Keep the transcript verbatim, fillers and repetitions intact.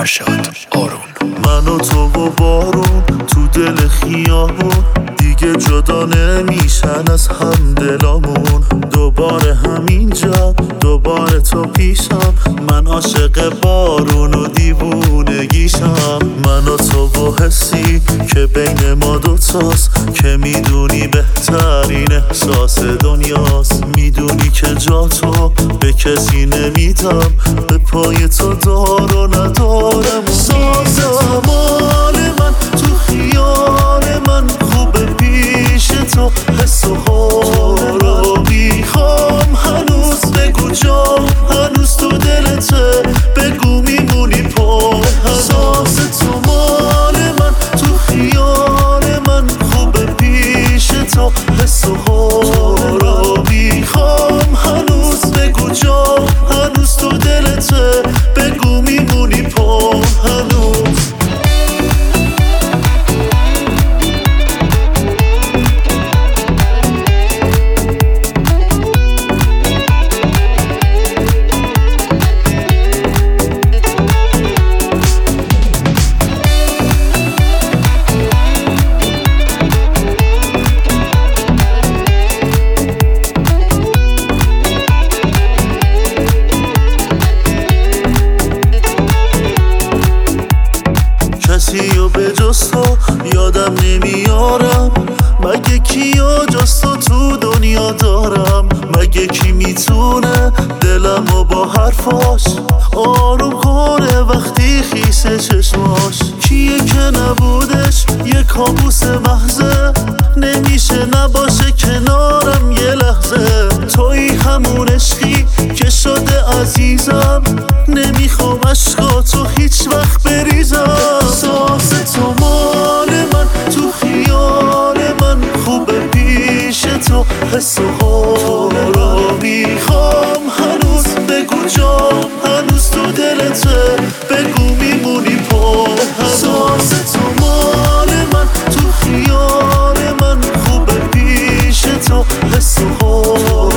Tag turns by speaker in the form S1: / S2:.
S1: فرشاد آرون.
S2: من و تو و بارون تو دل خیابون دیگه جدا نمیشن از هم دلامون. دوباره همینجا دوباره تو پیشم، من عاشق بارون و دیوونگیشم. من و تو و حسی که بین ما دوتاست، که میدونی بهترین احساس دنیاست. میدونی که جا تو به کسی نمیدم، به پای تو دار و ندارم. سازمان من تو خیال من خوبه پیش تو، حس و حال رو میخوام هنوز. بگو جا هنوز تو دلته، بگو میمونی پا حساس تو. مال من تو خیال من خوبه پیش تو، حس و حال رو میخوام هنوز. بگو جا هنوز تو دلته، بگو میمونی پا هنوز. کسی و به جز تو یادم نمیارم، مگه کیا جز تو تو دنیا دارم. مگه کی میتونه دلمو با حرفاش آروم کنه وقتی خیسه چشماش. کیه که نبودش یه کابوس محضه، نمیشه نباشه کنارم یه لحظه. توی همون عشقی که شده عزیزم، نمیخوام عشقاتو هیچ وقت بریزم. ساز تو مال من تو خیال من خوبه پیش تو، حس و حال رو میخوام هنوز. بگو جا هنوز تو دلته، بگو میمونی پا هنوز. ساز تو مال من تو خیال من خوبه پیش تو، حس و حال